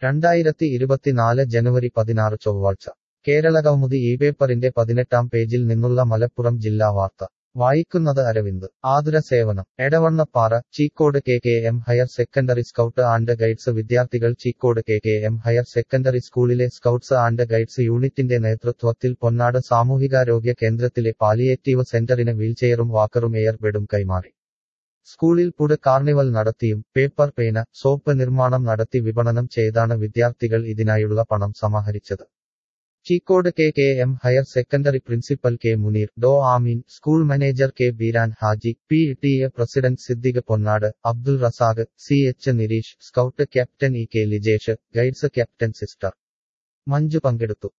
2024 ജനുവരി 16 ചൊവ്വാഴ്ച കേരളകൗമുദി പേപ്പറിന്റെ 18-ാം പേജിൽ നിന്നുള്ള മലപ്പുറം ജില്ലാ വാർത്ത വായിക്കുന്നത് അരവിന്ദ്. ആതുര സേവനം. Edavannappara Cheekode KKM higher secondary scout and guides വിദ്യാർത്ഥികൾ ചീക്കോട് KKM ഹയർ സെക്കൻഡറി സ്കൂളിലെ സ്കൗട്ട്സ് ആൻഡ് ഗൈഡ്സ് യൂണിറ്റിന്റെ നേതൃത്വത്തിൽ പൊന്നാട് സാമൂഹികാരോഗ്യ കേന്ദ്രത്തിലെ പാലിയേറ്റീവ് സെന്ററിന് വീൽചെയറും വാക്കറും എയർ ബെഡും കൈമാറി. സ്കൂളിൽ ഫുഡ് കാർണിവൽ നടത്തിയും പേപ്പർ പേന, സോപ്പ് നിർമ്മാണം നടത്തി വിപണനം ചെയ്താണ് വിദ്യാർത്ഥികൾ ഇതിനായുള്ള പണം സമാഹരിച്ചത്. Cheekode KKM higher secondary principal K Muneer, Dr Ameen, school manager K Beeran Haji, PTA president Siddique Ponnad, Abdul Razak, CH Nireesh, scout captain EK Lijesh, guides captain sister Manju പങ്കെടുത്തു.